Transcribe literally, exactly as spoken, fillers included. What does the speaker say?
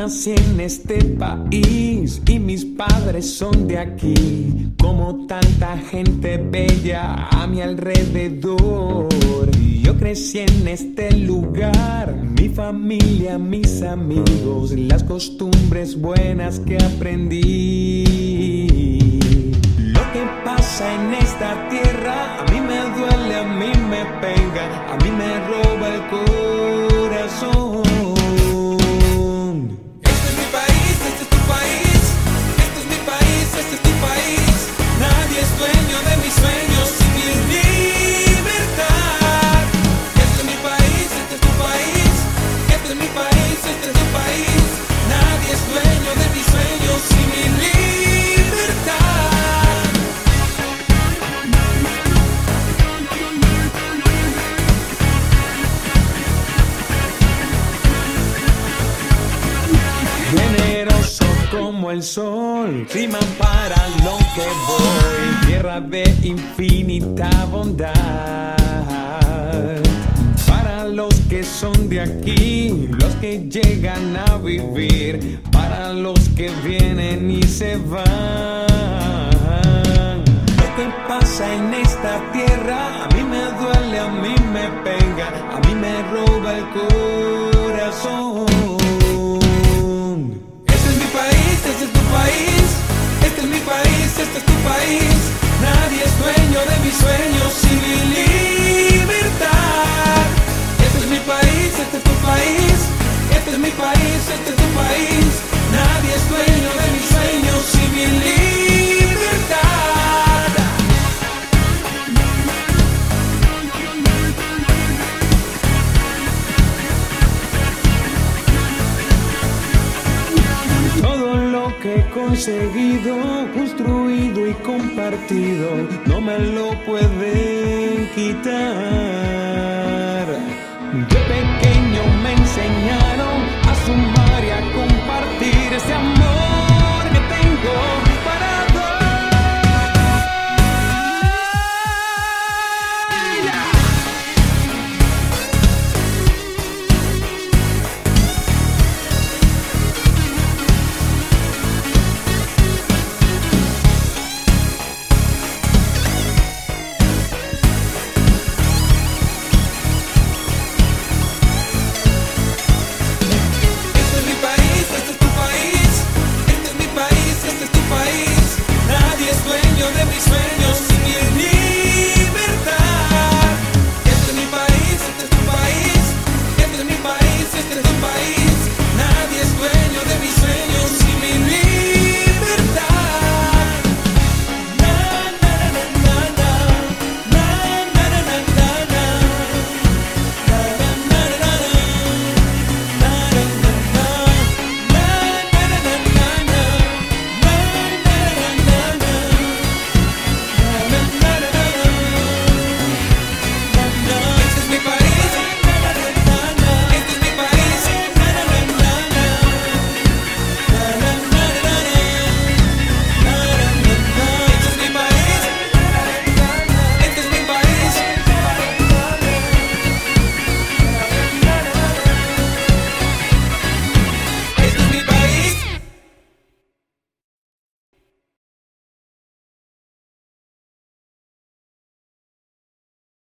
nací en este país y mis padres son de aquí. Como tanta gente bella a mi alrededor, yo crecí en este lugar. Mi familia, mis amigos, las costumbres buenas que aprendí. Lo que pasa en esta tierra a mí me duele, a mí me pega, a mí me roba el corazón. Este es mi país, este es tu país. Este es mi país, este es tu país. Nadie es dueño de mis sueños sin mi libertad. Este es mi país, este es tu país. Este es mi país, este es tu país. Nadie es dueño de mis sueños sin mi libertad. Generoso como el sol, clima para lo que voy, tierra de infinita bondad. Para los que son de aquí, los que llegan a vivir, para los que vienen y se van. Lo que pasa en esta tierra a mí me duele, a mí me pega, a mí me roba el corazón. Este es mi país, este es tu país. Este es mi país, este es tu país. Nadie es dueño de mis sueños sin mi libertad. Este es mi país, este es tu país. Este es mi país, este es tu país. Nadie es dueño de mis sueños sin mi libertad. Todo lo que he conseguido, construido y compartido, no me lo pueden quitar.